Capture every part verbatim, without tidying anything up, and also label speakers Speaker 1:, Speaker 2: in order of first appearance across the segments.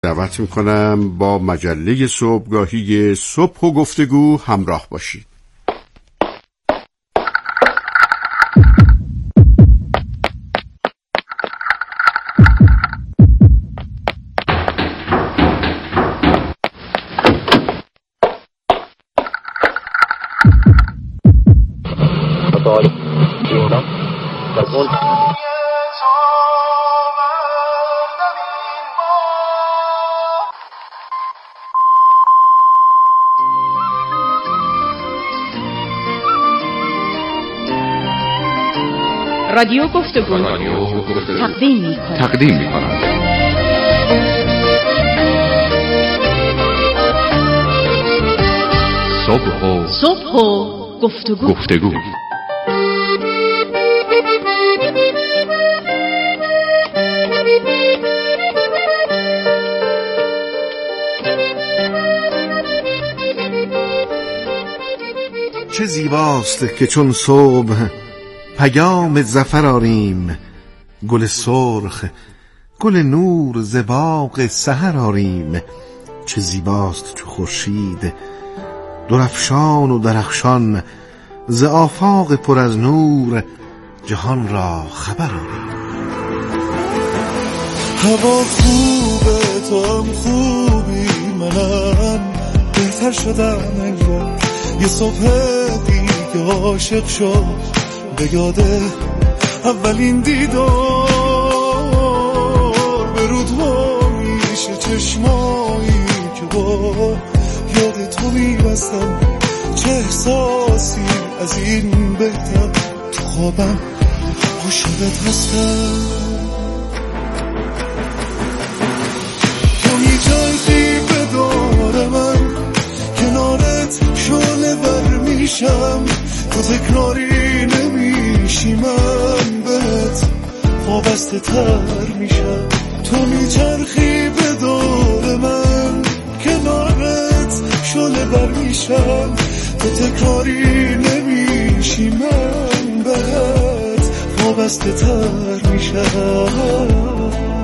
Speaker 1: دعوت میکنم با مجله صبحگاهی صبح و گفتگو همراه باشید.
Speaker 2: رادیو گفتگو تقدیم می‌کند.
Speaker 3: تقدیم می‌کند. صبح و
Speaker 2: صبح و گفتگو.
Speaker 3: گفتگو.
Speaker 4: چه زیباست که چون صبح پیام ظفر آریم، گل سرخ گل نور ز باغ سحر آریم. چه زیباست چو خورشید درفشان و درخشان، ز آفاق پر از نور جهان را خبر آریم.
Speaker 5: هوا خوبه تو هم خوبی، منم بهتر شدم انگار. یه صبح دیگه عاشق شد به یاده اولین دیدار، به رودها میشه چشمایی که با یاد تو میبستم. چه احساسی از این بهتر، تو خوابم عاشقت هستم. تو میچرخی به دور من، کنارت شعله ور میشم. تو تکراری نمیشی، من بهت وابسته تر میشم. تو میچرخی به دور من، کنارت شعله بر میشم. تو تکراری نمیشی، من بهت وابسته تر میشم.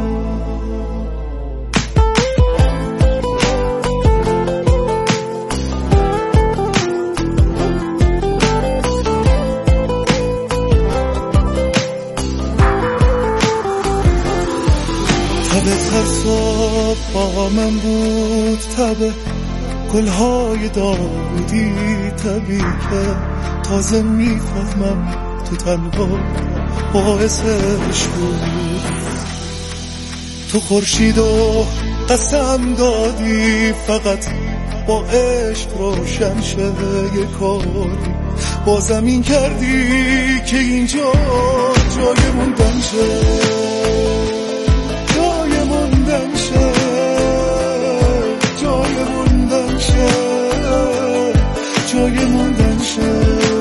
Speaker 5: با من بود تبه گلهای داودی، تبی که تازه میفهمم تو تنها باعثش بود. تو خورشید و قسم دادی فقط با عشق روشن شه یه کاری. با زمین کردی که اینجا جای موندن شه، جای موندن شه، جای موندن شه، جای موندن شه.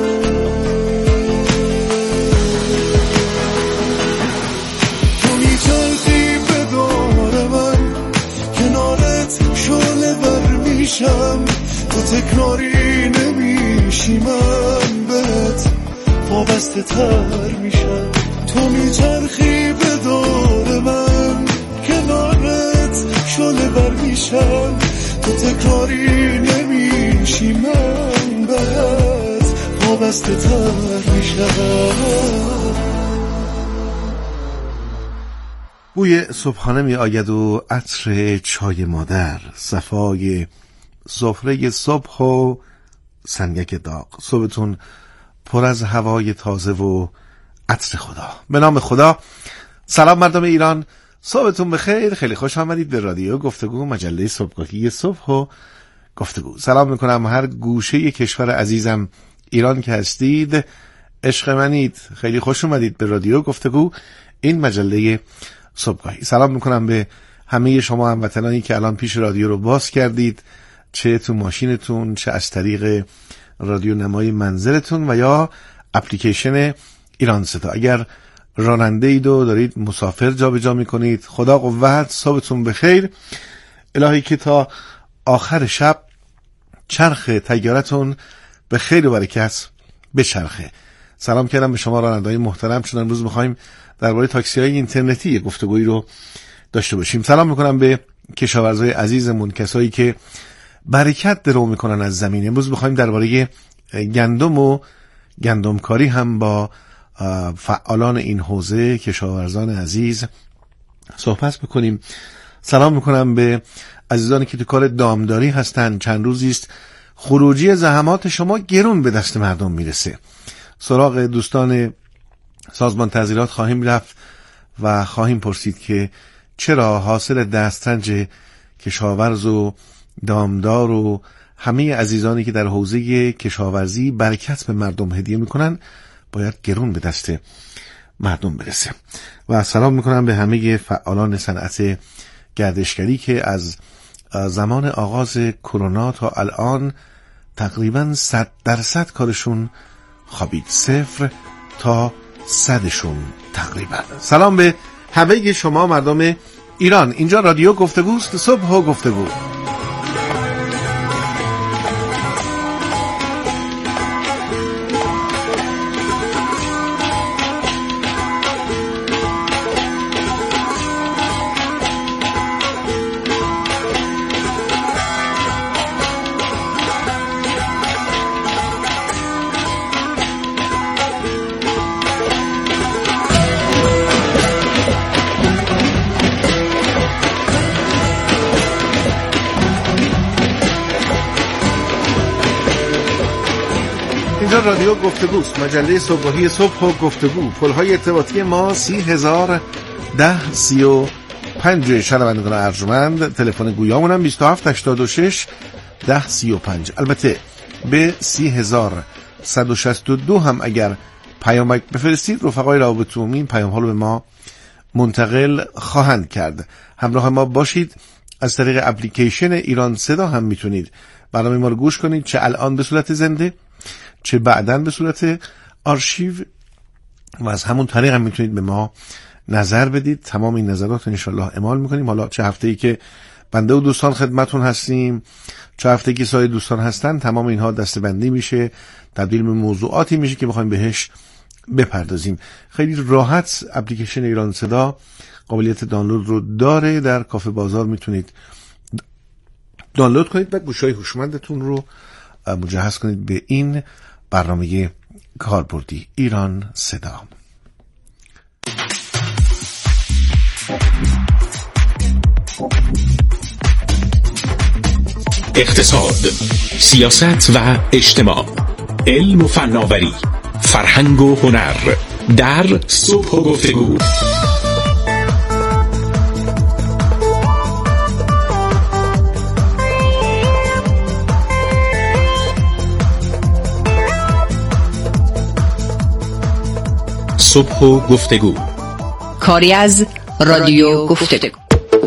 Speaker 5: تو میچرخی به دور من، کنارت شعله ور میشم. تو تکراری نمیشی، من بهت وابسته تر میشم. تو میچرخی به دور من، کنارت شعله بر میشم. تو تکراری نمیشی، من بهت وابسته تر میشم.
Speaker 4: بوی صبحانه می آید و عطر چای مادر، صفای سفره صبح و سنگک داغ. صبحتون پر از هوای تازه و عطر خدا. به نام خدا. سلام مردم ایران، صبحتون بخیر. خیلی خوش آمدید به رادیو گفتگو، مجله صبحگاهی صبح و گفتگو. سلام میکنم هر گوشه کشور عزیزم ایران که هستید، عشق منید. خیلی خوش اومدید به رادیو گفتگو، این مجله صبحگاهی. سلام میکنم به همه شما هموطنانی که الان پیش رادیو رو باز کردید، چه تو ماشینتون، چه از طریق رادیو نمای منزلتون و یا اپلیکیشن ایران صدا. اگر راننده اید و دارید مسافر جا به جا میکنید، خدا قوت، صبحتون بخیر. الهی که تا آخر شب چرخ تیارتون به خیر و برکت بچرخه. سلام کردم به شما راننده‌های محترم، چون امروز می‌خوایم درباره تاکسی‌های اینترنتی گفتگویی رو داشته باشیم. سلام میکنم به کشاورزای عزیزمون، کسایی که برکت درو میکنن از زمین. امروز بخوایم درباره گندم و گندمکاری هم با فعالان این حوزه، کشاورزان عزیز صحبت بکنیم. سلام میکنم به عزیزانی که تو کار دامداری هستن. چند روزی است خروجی زحمات شما گرون به دست مردم میرسه. سراغ دوستان سازمان تعزیرات خواهیم رفت و خواهیم پرسید که چرا حاصل دسترنج کشاورز و دامدار و همه عزیزانی که در حوزه کشاورزی برکت به مردم هدیه میکنن باید گرون به دست مردم برسه. و سلام میکنم به همه فعالان صنعت گردشگری که از زمان آغاز کرونا تا الان تقریبا صد درصد کارشون خوابید، صفر تا صدشون تقریبا. سلام به همه شما مردم ایران. اینجا رادیو گفتگوست، صبح و گفتگو. رادیو گفتگوست، مجله صبحگاهی صبح و گفتگو. پلهای ارتباطی ما سی هزار ده سی و پنج شنوندگان ارجمند. تلفن گویامون هم بیست و هفت هشتاد و شش ده سی و پنج. البته به سی هزار صد و شصت و دو هم اگر پیامک بفرستید رفقای روابط عمومی این پیام ها رو به ما منتقل خواهند کرد. همراه ما باشید. از طریق اپلیکیشن ایران صدا هم میتونید برنامه ما رو گوش کنید، چه الان به صورت زنده چه بعداً به صورت آرشیو، و از همون طریق هم میتونید به ما نظر بدید. تمام این نظرات انشالله اعمال میکنیم. حالا چه هفته‌ای که بنده و دوستان خدمتون هستیم، چه هفته‌ای که سایر دوستان هستن، تمام اینها دسته‌بندی میشه، تبدیل به موضوعاتی میشه که بخوایم بهش بپردازیم. خیلی راحت اپلیکیشن ایران صدا قابلیت دانلود رو داره. در کافه بازار میتونید دانلود کنید و گوشای هوشمندتون رو مجهز کنید به این برنامه کاربردی ایران صدا.
Speaker 3: اقتصاد، سیاست و اجتماع، علم و فناوری، فرهنگ و هنر در صبح و گفتگو. صبح و گفتگو،
Speaker 2: کاری از رادیو گفتگو.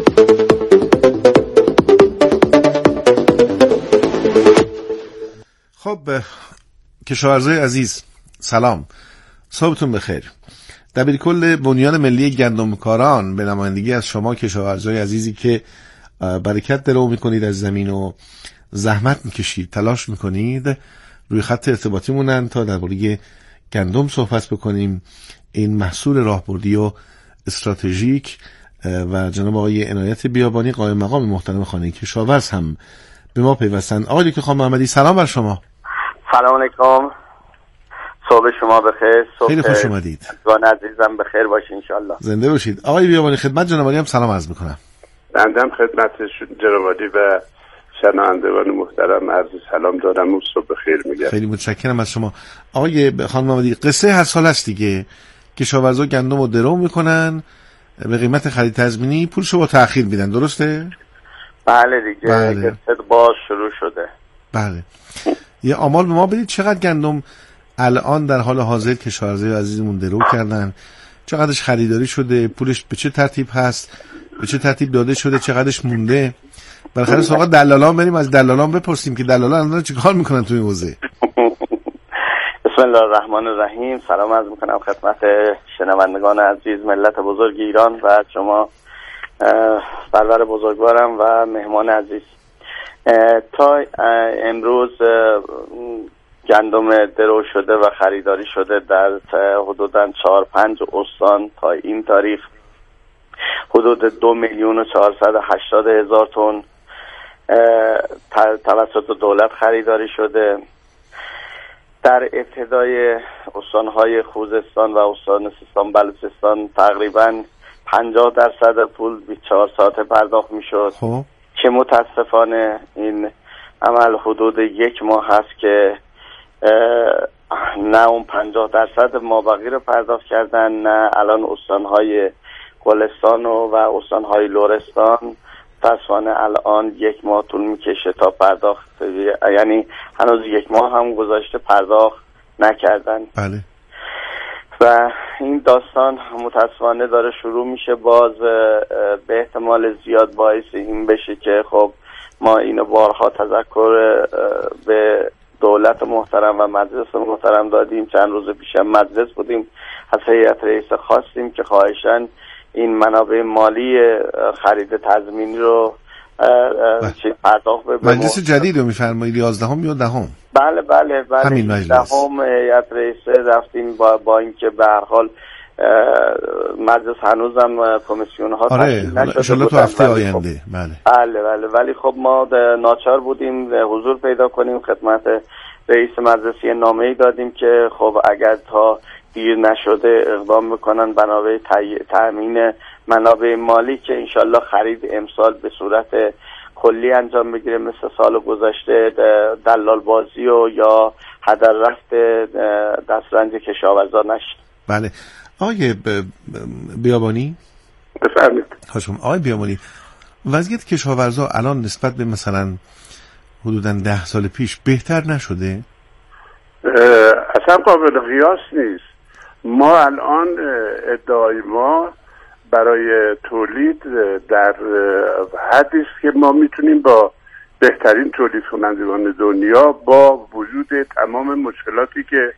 Speaker 4: خب کشاورزای عزیز سلام، صبحتون بخیر. دبیرکل بنیان ملی گندمکاران به نمایندگی از شما کشاورزای عزیزی که برکت درو میکنید از زمین و زحمت میکشید، تلاش میکنید، روی خط ارتباطی مونن تا درباره گندم صحبت بکنیم. این محصول راهبردی و استراتژیک و جناب آقای عنایت بیابانی قائم مقام محترم خانه کشاورز هم به ما پیوستند. آقای دکتر خان محمدی سلام بر شما.
Speaker 6: سلام علیکم، صبح شما بخیر. صبح
Speaker 4: خیلی خوش اومدید.
Speaker 6: دوستان عزیزم بخیر باشین انشالله.
Speaker 4: زنده باشید. آقای بیابانی خدمت جناب عالی هم سلام عرض میکنم.
Speaker 7: بنده خدمت جناب عالی و شنوندگان محترم عرض سلام دارم و صبح بخیر میگم.
Speaker 4: خیلی متشکرم از شما. آقای خانم محمدی، قصه هر سال است دیگه، کشاورزا گندم رو درو میکنن به قیمت خرید تضمینی، پولشو با تأخیر میدن، درسته؟
Speaker 6: بله دیگه. بله. قصه باز شروع شده.
Speaker 4: بله. یه آمار به ما بدید چقدر گندم الان در حال حاضر کشاورزای عزیزمون درو کردن، چقدرش خریداری شده، پولش به چه ترتیب هست، به چه ترتیب داده شده، چقدرش مونده. بالاخره سراغ دلالان بریم، از دلالان بپرسیم که دلالان الان چیکار میکنن توی این حوزه.
Speaker 6: بسم الله الرحمن الرحیم. سلام عرض میکنم خدمت شنوندگان عزیز ملت بزرگ ایران و شما برور بزرگوارم و مهمان عزیز. تا امروز گندم درو شده و خریداری شده در حدوداً چهار پنج استان تا این تاریخ حدود دو میلیون و چهارصد و هشتاد هزار تن توسط دولت خریداری شده. در ابتدای استانهای خوزستان و استان سیستان بلوچستان تقریبا پنجاه درصد پول بیست و چهار ساعته پرداخت میشد که متاسفانه این عمل حدود یک ماه هست که نه اون پنجاه درصد مابقی رو پرداخت کردن، نه الان استانهای گلستان و, و استانهای لرستان متاسفانه الان یک ماه طول میکشه تا پرداخت، یعنی هنوز یک ماه هم گذاشته پرداخت نکردن.
Speaker 4: بله.
Speaker 6: و این داستان متاسفانه داره شروع میشه، باز به احتمال زیاد باعث این بشه که خب ما اینو بارها تذکر به دولت محترم و مجلس محترم دادیم. چند روز پیش هم مجلس بودیم، از هیئت رئیسه خواستیم که خواهشاً این منابع مالی خرید تضمینی رو چه پرداخت به
Speaker 4: مجلس جدید رو میفرمایید یازدهم یا دهم؟
Speaker 6: بله بله بله
Speaker 4: همین مجلس
Speaker 6: دهم هیئت رئیسه رفتیم با, با اینکه به هر حال مجلس هنوزم کمیسیون ها
Speaker 4: تشکیل نشده ان شاءالله تو هفته آینده. بله
Speaker 6: بله بله ولی خب ما ناچار بودیم حضور پیدا کنیم خدمت رئیس مجلس، نامه‌ای دادیم که خب اگر تا دیر نشده اقدام بکنن بنابر تأمین منابع مالی که انشالله خرید امسال به صورت کلی انجام بگیره، مثل سال گذشته دلال بازی و یا هدر رفت دسترنج کشاورزا نشد.
Speaker 4: بله. آقای بیابانی
Speaker 7: بفرمایید.
Speaker 4: خوشم. آقای بیابانی، وضعیت کشاورزا الان نسبت به مثلا حدوداً ده سال پیش بهتر نشده؟
Speaker 7: اصلا قابل قیاس نیست. ما الان ادعای ما برای تولید در حدی است که ما میتونیم با بهترین تولید کنندگان دنیا با وجود تمام مشکلاتی که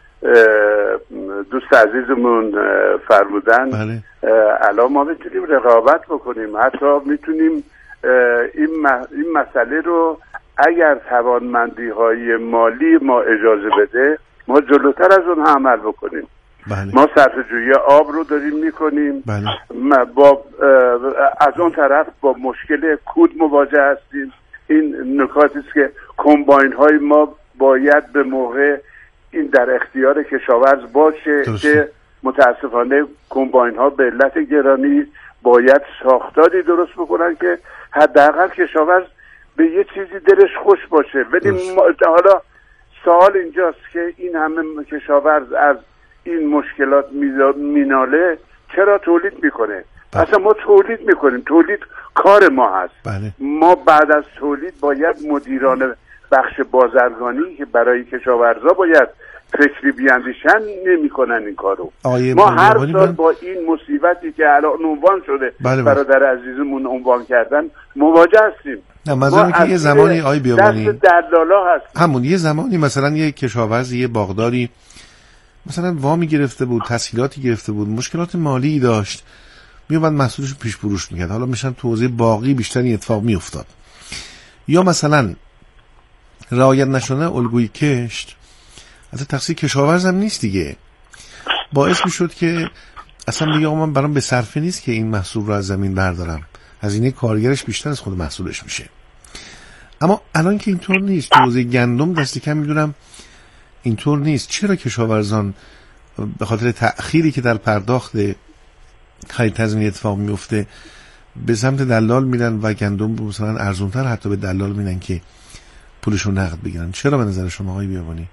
Speaker 7: دوست عزیزمون فرمودن
Speaker 4: بله.
Speaker 7: الان ما میتونیم رقابت بکنیم، حتی میتونیم این این مسئله رو اگر توانمندی های مالی ما اجازه بده ما جلوتر از اون عمل بکنیم.
Speaker 4: بله.
Speaker 7: ما صرفه‌جویی آب رو داریم میکنیم.
Speaker 4: بله.
Speaker 7: با از اون طرف با مشکل کود مواجه هستیم. این نکاتی است که کمباین های ما باید به موقع این در اختیار کشاورز باشه درسته. که متاسفانه کمباین ها به علت گرانی باید ساختاری درست بکنن که حداقل کشاورز به یه چیزی دلش خوش باشه. ولی حالا سوال اینجاست که این همه کشاورز از این مشکلات میناله چرا تولید میکنه؟ بله. اصلا ما تولید میکنیم، تولید کار ما هست.
Speaker 4: بله.
Speaker 7: ما بعد از تولید باید مدیران بخش بازرگانی که برای کشاورزا باید فکری بیاندیشن نمیکنن این کارو. ما هر سال من... با این مصیبتی که الان عنوان شده
Speaker 4: بله
Speaker 7: برادر عزیزمون عنوان کردن مواجه هستیم.
Speaker 4: نه منظورم که یه زمانی آی بیابانی
Speaker 7: دست دلالا هست.
Speaker 4: همون یه زمانی مثلا یه کشاورز یه باغداری مثلا وامی گرفته بود، تسهیلاتی گرفته بود، مشکلات مالی داشت، میومد محصولش رو پیش فروش میکرد، حالا میشن تو حوزه باغی بیشتر اتفاق میافتاد. یا مثلا رعایت نشدن الگوی کشت اصلا تقصیر کشاورز هم نیست دیگه، باعث میشد که اصلا بگه آقا من برام به صرفه نیست که این محصول رو از زمین بردارم، هزینه کارگرش بیشتر از خود محصولش میشه. اما الان که اینطور نیست، تو حوزه گندم دست کم میدونم اینطور نیست. چرا کشاورزان به خاطر تأخیری که در پرداخت خرید تضمینی اتفاق میفته به سمت دلال میرن و گندم رو مثلا ارزونتر حتی به دلال میدن که پولشو نقد بگیرن؟ چرا به نظر شما آقای بیابانی؟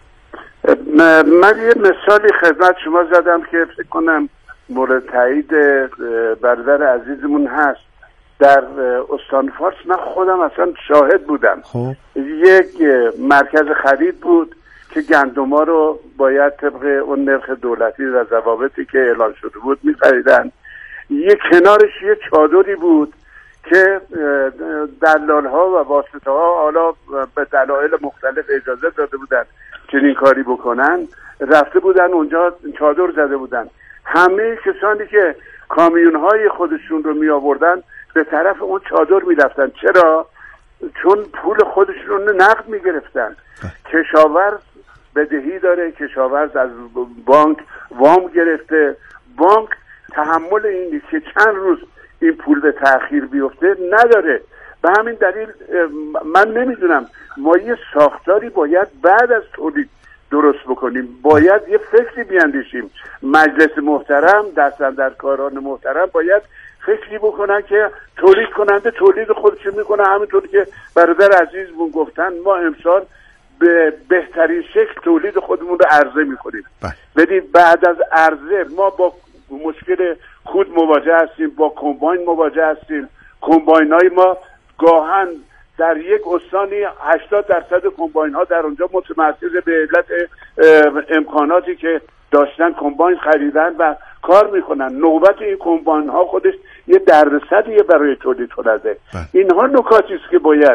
Speaker 7: من یه مثالی خدمت شما زدم که فکر کنم مورد تایید برادر عزیزمون هست. در استان فارس من خودم اصلا شاهد بودم.
Speaker 4: خب.
Speaker 7: یک مرکز خرید بود که گندما رو باید طبق اون نرخ دولتی و ضوابطی که اعلان شده بود می‌خریدن. یک کنارش یه چادری بود که دلال‌ها و واسطه‌ها حالا به دلایل مختلف اجازه داده بودن چنین کاری بکنن، رفته بودن اونجا چادر زده بودن. همه کسانی که کامیون‌های خودشون رو می آوردن به طرف اون چادر می رفتن. چرا؟ چون پول خودشون رو نقد می گرفتن. کشاورز بدهی داره، کشاورز از بانک وام گرفته، بانک تحمل این نیست که چند روز این پول به تأخیر بیفته نداره. به همین دلیل من نمیدونم، ما یه ساختاری باید بعد از تولید درست بکنیم، باید یه فکری بیاندیشیم. مجلس محترم، دستاندرکاران محترم باید فکری بکنن که تولید کننده تولید خودش میکنه. همینطوری که برادر عزیزمون گفتن ما امسال به بهترین شکل تولید خودمون رو عرضه میکنیم. ببین بعد از عرضه ما با مشکل خود مواجه هستیم، با کمباین مواجه هستیم. کمباین های ما گاهن در یک استانی هشتاد درصد کمباین ها در اونجا متمرکز به علت امکاناتی که داشتن کمباین خریدن و کار میکنن. نوبت این کمباین ها خودش یه دردسریه برای تولید کننده. اینها نکاتی است که باید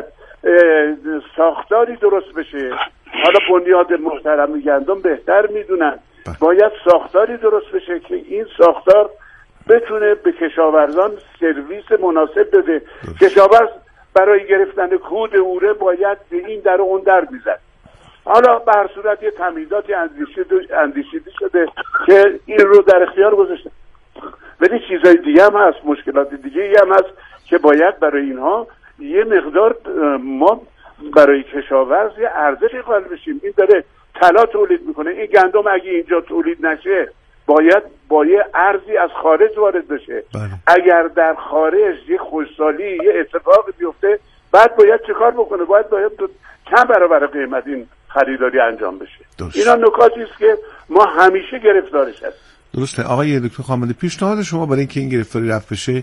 Speaker 7: ساختاری درست بشه. حالا بنیاد محترم گندم بهتر میدونن، باید ساختاری درست بشه که این ساختار بتونه به کشاورزان سرویس مناسب بده. کشاورز برای گرفتن کود اوره باید به این در و اون در میزد. حالا به هر صورت یه تمیزاتی اندیشیده شده که این رو در اختیار گذاشته، ولی چیزای دیگه هم هست، مشکلات دیگه هم هست که باید برای اینها یه مقدار ما برای کشاورز یه ارزشی قائل بشیم. این داره طلا تولید میکنه، این گندم اگه اینجا تولید نشه باید با یه ارزی از خارج وارد بشه. بله. اگر در خارج یه خوشسالی یه اتفاقی بیفته بعد باید چه کار بکنه؟ باید باید کم برابر قیمت این خریداری انجام بشه. درست. اینا نکاتی است که ما همیشه گرفتارش هست.
Speaker 4: درسته. آقای دکتر خامنه‌ای، پیشنهاد شما برای اینکه این گرفتاری رفع بشه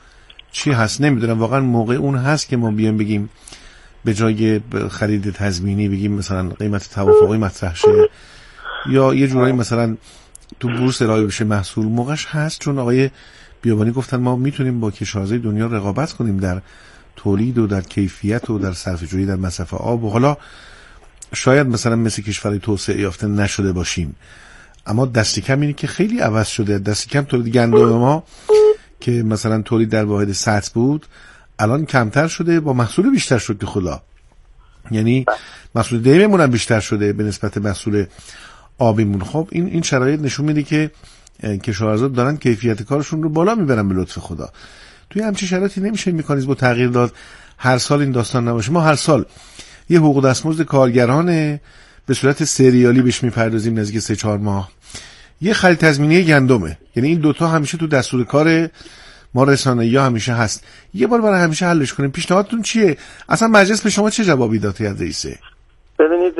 Speaker 4: چی هست؟ نمیدونم واقعا موقع اون هست که ما بیام بگیم به جای خرید تضمینی بگیم مثلا قیمت توافقی مطرح شه یا یه جورایی مثلا تو بورس ارائه بشه محصول. موقعش هست، چون آقای بیابانی گفتن ما میتونیم با کشاورزای دنیا رقابت کنیم در تولید و در کیفیت و در صرفه‌جویی در مصرف آب و حالا شاید مثلا مثل کشورهای توسعه یافته نشده باشیم، اما دست کم اینه که خیلی عوض شده. دست کم تولید گندم ما که مثلا تولید در واحد سطح بود الان کمتر شده با محصول بیشتر شد که خدا، یعنی محصول دیممون هم بیشتر شده به نسبت محصول آبیمون. خب این این شرایط نشون میده که کشاورزا دارن کیفیت کارشون رو بالا میبرن به لطف خدا. توی همچین شرایطی نمیشه مکانیزم تغییر داد هر سال این داستان نباشه. ما هر سال یه حقوق دستمزد کارگران به صورت سریالی بهش میپردازیم نزدیک سه چهار ماه، یه خرید تضمینی گندمه، یعنی این دوتا همیشه تو دستور کار ما رسانه‌ای‌ها همیشه هست. یه بار برای همیشه حلش کنیم. پیشنهادتون چیه؟ اصلا مجلس به شما چه جوابی داد از رئیسه؟
Speaker 6: ببینید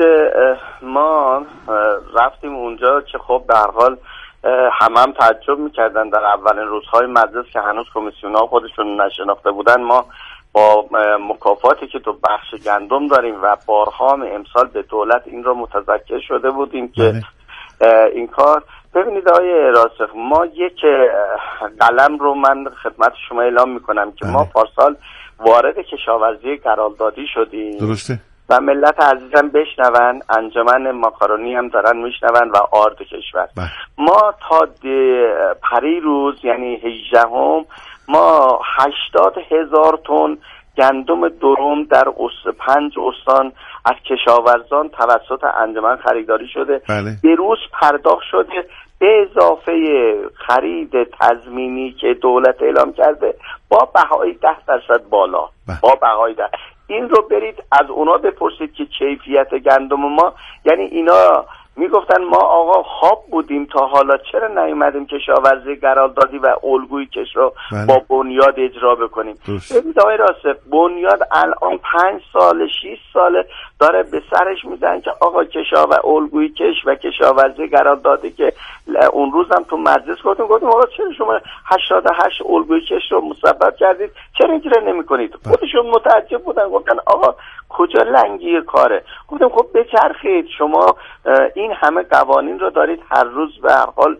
Speaker 6: ما رفتیم اونجا که خب به هر حال همه هم تعجب میکردن در اولین روزهای مجلس که هنوز کمیسیون‌ها خودشون نشناخته بودن. ما با مکافاتی که تو بخش گندم داریم و بارها امسال به دولت این رو متذکر شده بودیم که این کار. ببینید آقای راسخ، ما یک قلم رو من خدمت شما اعلام میکنم که ما پارسال وارد کشاورزی قراردادی شدیم. درسته. و ملت عزیزم بشنون، انجمن ماکارونی هم دارن میشنون و آرد کشور. بله. ما تا پری روز یعنی هجدهم ما هشتاد هزار تن گندم درم در اس پنج استان از کشاورزان توسط انجمن خریداری شده. بله. به روز پرداخت شده به اضافه خرید تضمینی که دولت اعلام کرده با بهای ده درصد بالا. بله. با بهای ده. این رو برید از اونا بپرسید که کیفیت گندم ما، یعنی اینا میگفتن ما آقا خواب بودیم تا حالا چرا نیومدیم کشاورزی قراردادی و الگوی کش رو بله. با بنیاد اجرا بکنیم. ببینید آقای راسخ، بنیاد الان پنج سال شیش ساله داره به سرش میزنن که آقا کشاور الگوی کش و کشاورزی قراردادی که اون روز هم تو مجلس گفتیم گفتیم آقا چرا شما هشتاد و هشت الگوی کش رو مسبب کردید، چرا اینجوری نمیکنید؟ خودشون متعجب بودن، گفتن آقا کجا لنگی کاره؟ گفتم خب بچرخید، شما این همه قوانین رو دارید هر روز به هر حال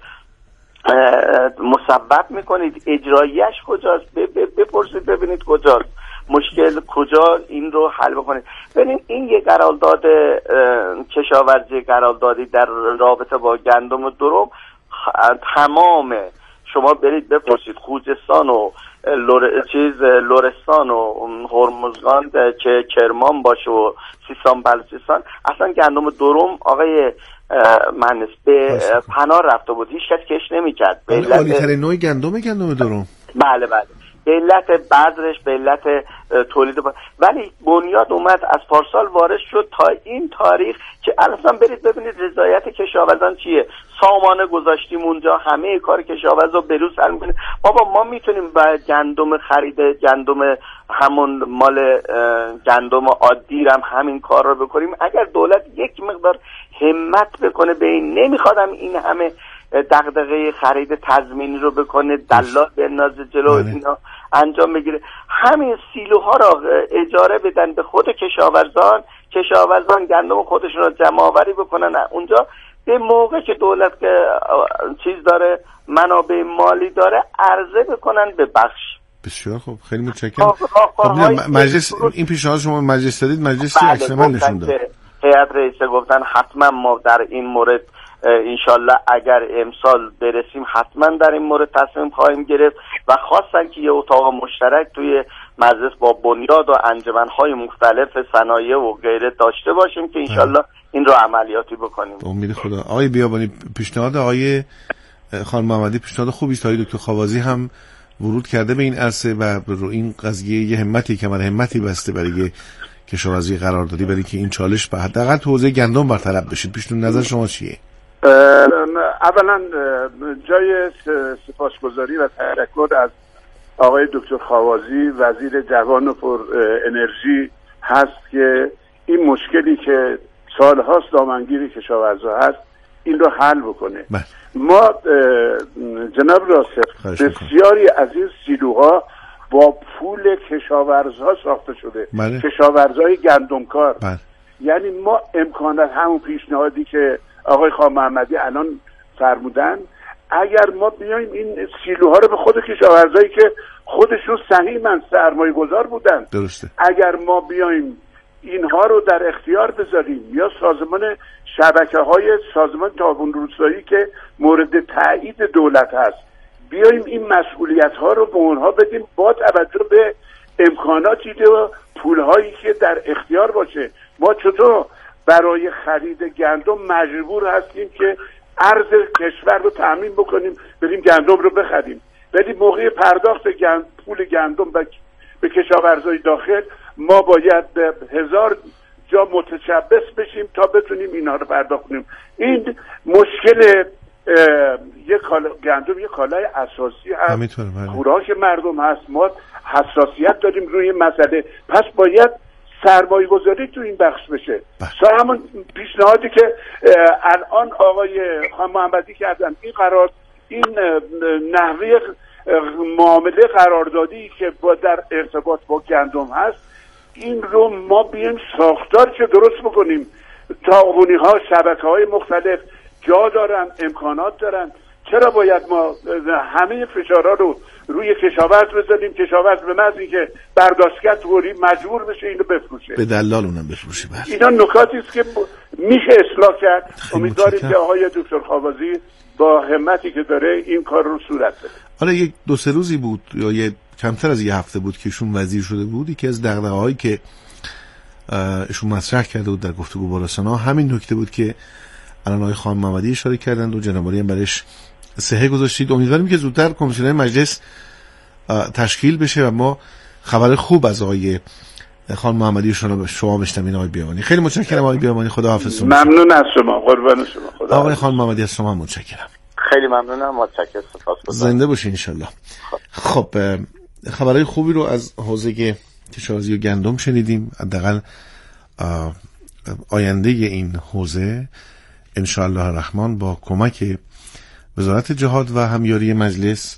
Speaker 6: مصوب میکنید، اجراییش کجاست؟ بپرسید ببینید کجاست مشکل، کجا این رو حل بکنید. ببینید این یه قرارداد کشاورزی قراردادی در رابطه با گندم درم تمام شما برید بپرسید خوزستان و لور... چیز لرستان و هرمزگان که کرمان باشه و سیستان بلوچستان اصلا گندم درم آقای مهندس به پناه رفته بود، هیچ کس کش نمیکرد.
Speaker 4: عالی ترین نوع گندم گندم درم.
Speaker 6: بله بله به علت بذرش، به علت تولید با... ولی بنیاد اومد از پارسال وارد شد تا این تاریخ که الان برید ببینید رضایت کشاورزان چیه. سامانه گذاشتیم اونجا، همه کار کشاورز رو بروز حل میکنیم. بابا ما میتونیم با گندم خرید گندم همون مال گندم عادی هم همین کار رو بکنیم اگر دولت یک مقدار همت بکنه. به این نمیخوادم این همه دغدغه خرید تضمینی رو بکنه، دلال بنازه جلو اینا انجام بگیره. همین سیلوها را اجاره بدن به خود کشاورزان، کشاورزان گندم خودشون رو جمع آوری بکنن اونجا. به موقع که دولت چیز داره، منابع مالی داره، عرضه بکنن به بخش.
Speaker 4: بسیار خوب، خیلی متشکرم. خب مجلس این پیشنهاد شما مجلس دادید، مجلس عکس عمل نشون داد.
Speaker 6: هیئت رئیسه گفتن حتما ما در این مورد انشالله اگر امسال برسیم حتما در این مورد تصمیم خواهیم گرفت و خواستن که یه اتاق مشترک توی مجلس با بنیاد و انجمنهای مختلف صنایع و غیره داشته باشیم که انشالله این رو عملیاتی بکنیم.
Speaker 4: امید خدا. آقای بیابانی، پیشنهاد آقای خانم محمدی پیشنهاد خوبی است. آقای دکتر خاوازی هم ورود کرده به این عرصه و رو این قضیه یه همتی که من همتی بسته برای کشاورزی قرار دادی، برای که این چالش به حداقل تو حوزه گندم برطرف بشه. پیشنهاد نظر شما چیه؟
Speaker 7: اولا جای سپاسگزاری و تشکر از آقای دکتر خاوازی وزیر جوان و پر انرژی هست که این مشکلی که سالهاست دامنگیر کشاورزا هست این رو حل بکنه. بله. ما جناب راسخ بسیاری از این سیلوها با پول کشاورزها ساخته شده. بله. کشاورزای گندمکار. بله. یعنی ما امکانات همون پیشنهادی که آقای خان محمدی الان فرمودن، اگر ما بیایم این سیلوها رو به خود کشاورزایی که خودشون سهیمن سرمایه گذار بودن،
Speaker 4: درسته،
Speaker 7: اگر ما بیایم اینها رو در اختیار بذاریم یا سازمان شبکه های سازمان تعاون روستایی که مورد تایید دولت هست بیایم این مسئولیت ها رو به اونها بدیم با توجه به امکاناتی و پول هایی که در اختیار باشه. ما چطور برای خرید گندم مجبور هستیم که ارز کشور رو تامین بکنیم بریم گندم رو بخریم، ولی موقع پرداخت گند پول گندم به کشاورزای داخل ما باید به هزار جا متشبث بشیم تا بتونیم اینا رو پرداخت کنیم. این مشکل یک کالا گندم یک کالای اساسی هست، خوراک مردم هست. ما حساسیت داریم روی مسئله، پس باید سرمایه گذاری تو این بخش بشه. سا همون پیشنهادی که الان آقای خان محمدی کردن، این قرار این نحوه معامله قراردادی که با در ارتباط با گندم هست، این رو ما بیایم ساختار که درست بکنیم. تعاونی ها شبکه های مختلف جا دارن، امکانات دارن، چرا باید ما همه فشارها رو روی کشاورز بذاریم؟ کشاورز به محض اینکه برداشتگر توری مجبور بشه اینو بفروشه،
Speaker 4: به دلال اونم بفروشه.
Speaker 7: اینا نکاتی است که میشه اصلاح کرد. امیدواریم که آقای دکتر خاوازی با همتی که داره این کار رو صورت بده.
Speaker 4: حالا یک دو سه روزی بود یا یه کمتر از یه هفته بود که ایشون وزیر شده بود، یکی از دغدغه‌هایی که ایشون مطرح کرده بود در گفتگو با رسانه‌ها همین نکته بود که الان آقای خان محمدی اشاره کردند و جناب عالی هم برش صحه گذاشتید. امیدواریم که زودتر کمیسیون مجلس تشکیل بشه و ما خبر خوب از آقای خان محمدی شما شما بشنویم. آقای بیابانی خیلی متشکرم. آقای بیابانی خدا حافظ.
Speaker 7: ممنون از شما، قربان شما. خدا
Speaker 4: آقای خان محمدی از شما متشکرم.
Speaker 6: خیلی ممنونم، متشکرم، سپاسگزارم.
Speaker 4: زنده باشین ان شاء الله. خب خبرهای خوبی رو از حوزه کشاورزی و گندم شنیدیم. حداقل آینده این حوزه ان شاء الله الرحمن با کمک وزارت جهاد و همیاری مجلس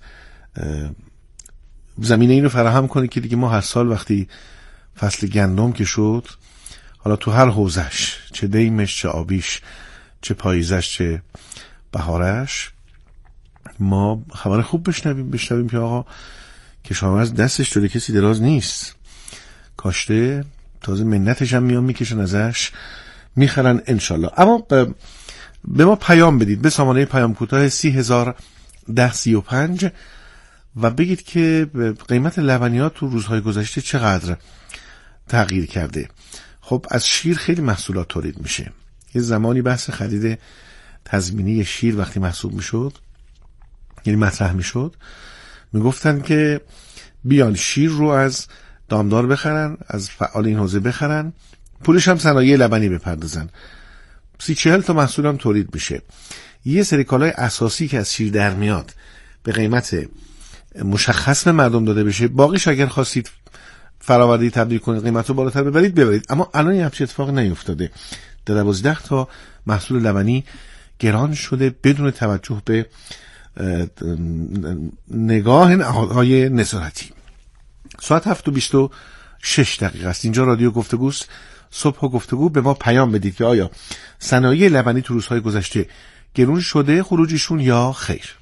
Speaker 4: زمینه این رو فراهم کنه که دیگه ما هر سال وقتی فصل گندم که شد، حالا تو هر حوزش، چه دیمش، چه آبیش، چه پاییزش، چه بهارش، ما خبر خوب بشنویم بشنویم که آقا کشاورز دستش جلوی کسی دراز نیست، کاشته، تازه منتش هم میان میکشن ازش میخرن انشالله. اما به ما پیام بدید به سامانه پیام کوتاه سی هزار ده سی و پنج و بگید که قیمت لبنیات تو روزهای گذشته چقدر تغییر کرده. خب از شیر خیلی محصولات تولید میشه. یه زمانی بحث خرید تضمینی شیر وقتی محسوب میشد، یعنی مطرح میشد، میگفتن که بیان شیر رو از دامدار بخرن، از فعال این حوزه بخرن، پولش هم صنایع لبنی بپردازن. سی چهل تا محصول هم تولید بشه. یه سری کالای اساسی که از شیر در میاد به قیمت مشخص به مردم داده بشه، باقیش اگر خواستید فراوردی تبدیل کنید قیمت رو بالاتر ببرید ببرید. اما الان این همچین اتفاقی نیفتاده. در دوازده تا محصول لبنی گران شده بدون توجه به نگاه نهادهای نظارتی. ساعت هفت و بیست و شش دقیقه است. اینجا رادیو گفتگوست. صبح و گفتگو. به ما پیام بدید که آیا صنایع لبنی تو روزهای گذشته گرون شده خروجیشون یا خیر.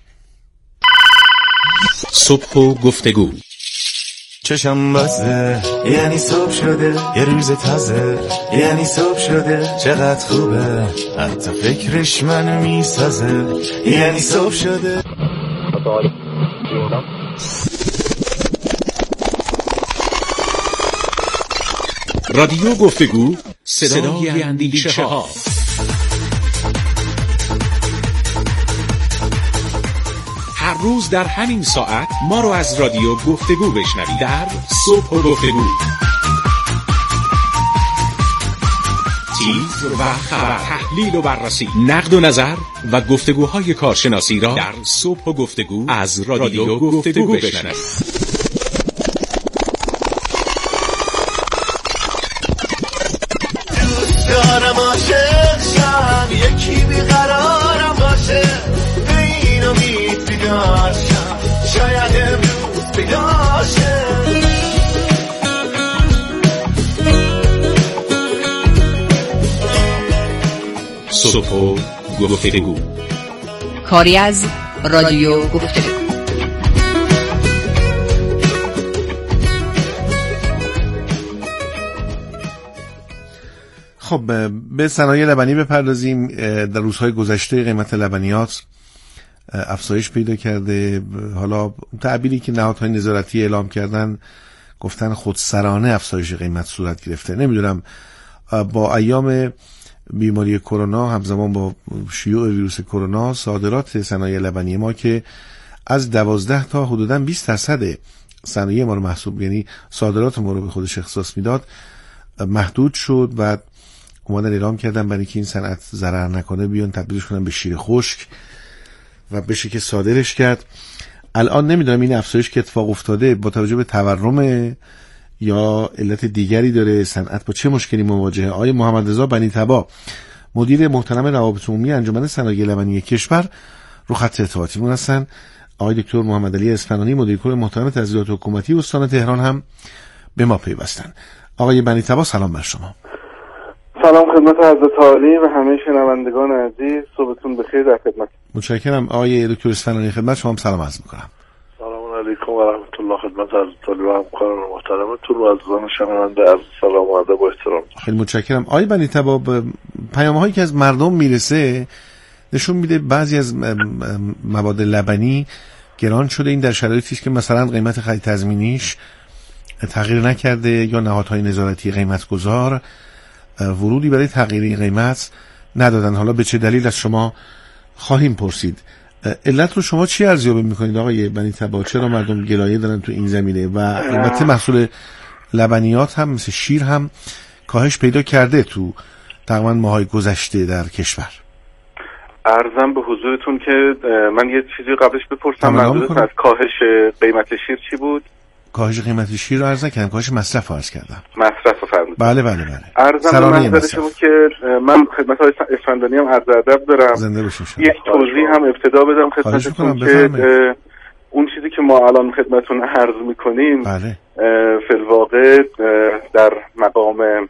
Speaker 3: صبح و گفتگو.
Speaker 5: چشم بازه یعنی صبح شده، یه روز تازه یعنی صبح شده، چقدر خوبه حتی فکرش منو میسازه، یعنی صبح شده.
Speaker 3: رادیو گفتگو، صدای اندیشه ها. هر روز در همین ساعت ما رو از رادیو گفتگو بشنوید در صبح و گفتگو. تیز و خبر، تحلیل و بررسی، نقد و نظر و گفتگوهای کارشناسی را در صبح و گفتگو از رادیو گفتگو بشنوید.
Speaker 5: دارم عاشق شم، یکی بیقرارم باشه، به این امید بیدار شم، شاید امروز بیدار شم.
Speaker 3: صبح و گفتگو،
Speaker 2: کاری از رادیو گفتگو.
Speaker 4: خب به صنایع لبنی بپردازیم. در روزهای گذشته قیمت لبنیات افزایش پیدا کرده. حالا تعبیری که نهادهای نظارتی اعلام کردن گفتن خودسرانه افزایش قیمت صورت گرفته. نمیدونم با ایام بیماری کرونا همزمان با شیوع ویروس کرونا صادرات صنایع لبنی ما که از دوازده تا حدوداً بیست درصد صنایع ما رو محسوب، یعنی صادرات ما رو به خودش اختصاص میداد، محدود شد و اومدن اعلام کردن برای اینکه این صنعت ضرر نکنه بیان تبدیلش کنن به شیر خشک و بشه که صادرش کرد. الان نمیدونم این افزایش که اتفاق افتاده با توجه به تورم یا علت دیگری داره، صنعت با چه مشکلی مواجهه. آقای محمد رضا بنی تبا مدیر محترم روابط عمومی انجمن صنایع لبنی کشور رو خط ارتباطیمون هستن. آقای دکتر محمد علی اصفهانی مدیر کل محترم تسهیلات حکومتی استان تهران هم به ما پیوستن. آقای بنی تبا سلام بر شما.
Speaker 7: سلام خدمت حضرت عالی و همه شنوندگان عزیز، صبحتون بخیر. در خدمت.
Speaker 4: متشکرم. آقای دکتر اصفهانی خدمت شما سلام عرض می‌کنم.
Speaker 8: سلام علیکم و رحمت الله. خدمت حضرت عالی و همکاران محترمتون و عزیزان شنونده عرض سلام و ادب و احترام.
Speaker 4: خیلی متشکرم. آقای بنی تبا پیام‌هایی که از مردم میرسه نشون میده بعضی از مواد لبنی گران شده. این در شرایطی است که مثلا قیمت خرید تضمینیش تغییر نکرده یا نهادهای نظارتی قیمت گذار ورودی برای تغییر قیمت ندادن. حالا به چه دلیل از شما خواهیم پرسید. علت رو شما چی ارزیابی میکنید آقای بنی تبا؟ چرا مردم گلایه دارن تو این زمینه؟ و البته محصول لبنیات هم مثل شیر هم کاهش پیدا کرده تو تقریبا ماهای گذشته در کشور.
Speaker 7: عرضم به حضورتون که من یه چیزی قبلش بپرسم، منظورت از کاهش قیمت شیر چی بود؟
Speaker 4: کاهش قیمت شیر رو عرض نکردم، کاهش مصرف رو عرض کردم.
Speaker 7: مصرف رو فرمودید.
Speaker 4: بله بله بله.
Speaker 7: عرضم به منظر شما که من خدمت های اصفهانی هم عرض ادب دارم.
Speaker 4: زنده باشین.
Speaker 7: یک توضیح هم ابتدا بدم خدمتتون که اون چیزی که ما الان خدمتتون عرض میکنیم
Speaker 4: بله.
Speaker 7: فی‌الواقع در مقام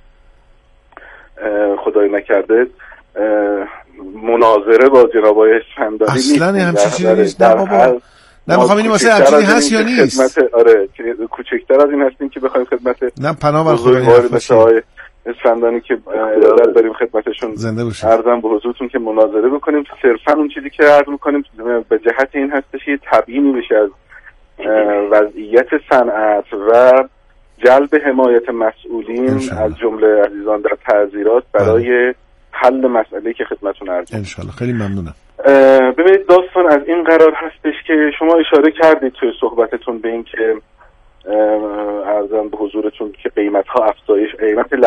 Speaker 7: خدای نکرده مناظره با جناب آقای اصفهانی نیست.
Speaker 4: اصلا همچین چیزی نیست. نه بابا. نه میخوام اینی واسه چیزی هست یا نیست.
Speaker 7: آره کوچکتر از این هستیم که بخوایم خدمت
Speaker 4: نه پناه بر خدای
Speaker 7: مثل اصفهانی که ارادت داریم خدمتشون
Speaker 4: زنده باشید.
Speaker 7: عرضم به حضورتون که مناظره بکنیم. صرفا اون چیزی که عرض میکنیم به جهت این هستش که تبیینی بشه از وضعیت صنعت و جلب حمایت مسئولین از جمله عزیزان در تعزیرات برای حل مسئله‌ای که خدمتتون عرض
Speaker 4: ان شاء الله. خیلی ممنونم.
Speaker 7: ببینید داستان از این قرار هستش که شما اشاره کردید توی صحبتتون به این که
Speaker 8: ارزم به حضورتون که قیمت ها افزایش قیمت